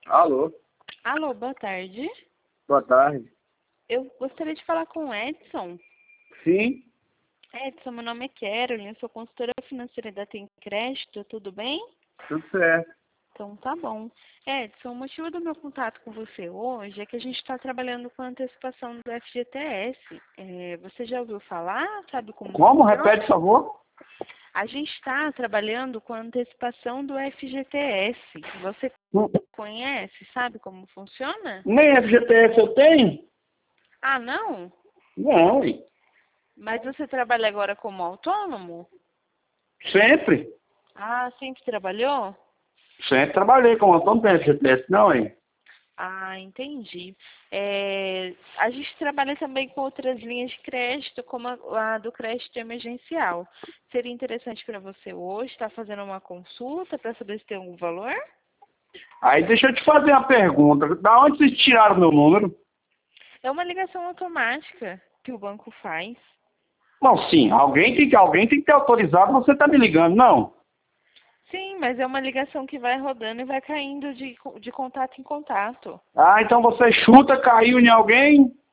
Alô, Alô, boa tarde. boa tarde. Eu gostaria de falar com o Edson. Sim, Edson, meu nome é Carolyn, eu sou consultora financeira da Tem Crédito, tudo bem? tudo certo. Então tá bom. Edson, o motivo do meu contato com você hoje é que a gente está trabalhando com a antecipação do FGTS. Você já ouviu falar? Sabe como Como? funciona? Repete, por favor. A gente está trabalhando com a antecipação do FGTS. Você Hum, conhece? Sabe como funciona? Nem FGTS eu tenho? Ah, não? Não, hein? Mas você trabalha agora como autônomo? Sempre. Ah, sempre trabalhou? Sempre trabalhei com autônomo, não tem FGTS, não, hein? Ah, entendi. A gente trabalha também com outras linhas de crédito, como a do crédito emergencial. Seria interessante para você hoje estar fazendo uma consulta para saber se tem algum valor? Aí deixa eu te fazer uma pergunta. Da onde vocês tiraram meu número? É uma ligação automática que o banco faz. Não, sim, alguém tem que ter autorizado, você tá me ligando, não? Sim, mas é uma ligação que vai rodando e vai caindo de contato em contato. Ah, então você chuta, caiu em alguém?